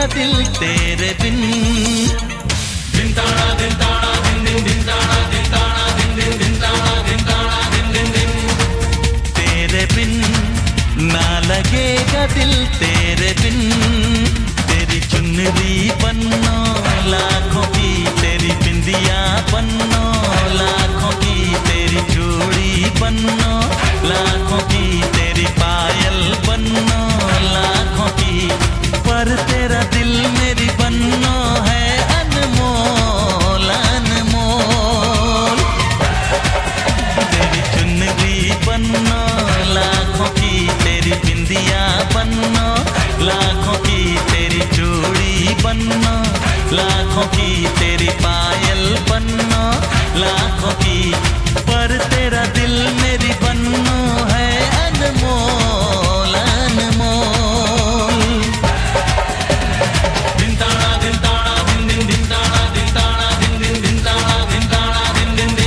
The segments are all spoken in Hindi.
लगेगा दिल तेरे बिन। दिन ताड़ा दिन ताड़ा दिन दिन दिन ताड़ा दिन ताड़ा दिन दिन दिन ताड़ा दिन ताड़ा दिन दिन दिन। तेरे बिन ना लगेगा दिल तेरे बिन। तेरी चुनरी पन्नो लाखों की, तेरी बिंदिया पन्नो लाखों की, तेरी चूड़ी पन्नो लाखों की, तेरी पायल पन्नो लाखों की। पर तेरा दिल मेरी पन्नो है अनमोल अनमोल। तेरी चुनरी पन्नो लाखों की, तेरी बिंदिया पन्नो लाखों की, तेरी चूड़ी पन्नो लाखों की, तेरी पायल पन्नो लाखों की। पर तेरा दिल मेरी पन्नो है अनमोल अनमोल। दिन ताड़ा दिन ताड़ा दिन दिन दिन ताड़ा दिन ताड़ा दिन दिन दिन ताड़ा दिन ताड़ा दिन दिन दिन।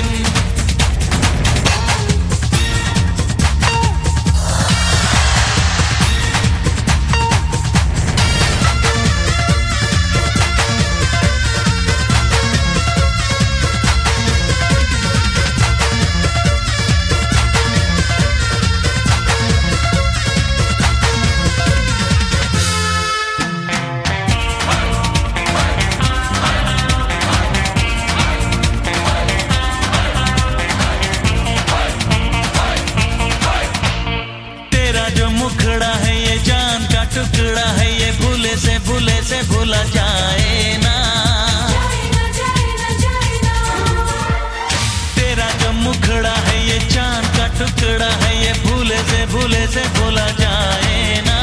मुखड़ा है ये जान का टुकड़ा है, ये भूले से भूला जाए ना। तेरा जो मुखड़ा है ये जान का टुकड़ा है, ये भूले से भूला जाए ना।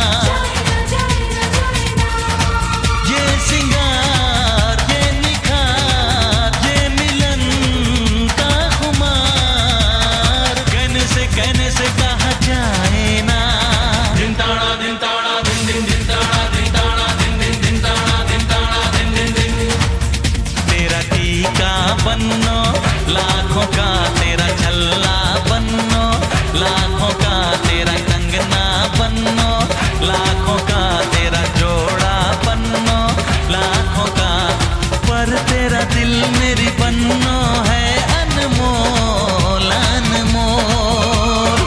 ये सिंगार ये निखार ये मिलन का खुमार, कहने से कहा जाए ना। दिन ताड़ा दिन ताड़ा दिन दिन दिन ताड़ा दिन ताड़ा दिन दिन दिन ताड़ा दिन ताड़ा दिन दिन दिन। तेरा टीका बन्नो लाखों का, तेरा छल्ला बन्नो लाखों का, तेरा कंगना बन्नो लाखों का, तेरा जोड़ा बन्नो लाखों का। पर तेरा दिल मेरी बन्नो है अनमोल अनमोल।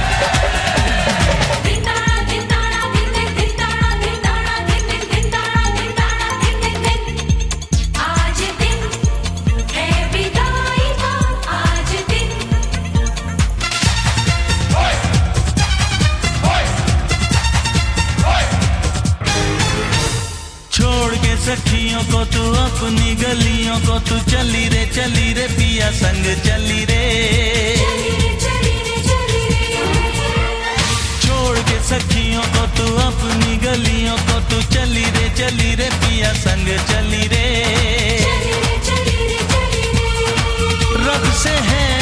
सखियों को तू अपनी गलियों को तू चली रे पिया संग चली रे। छोड़ के सखियों को तू अपनी गलियों को तू चली रे पिया संग चली रे। रब से है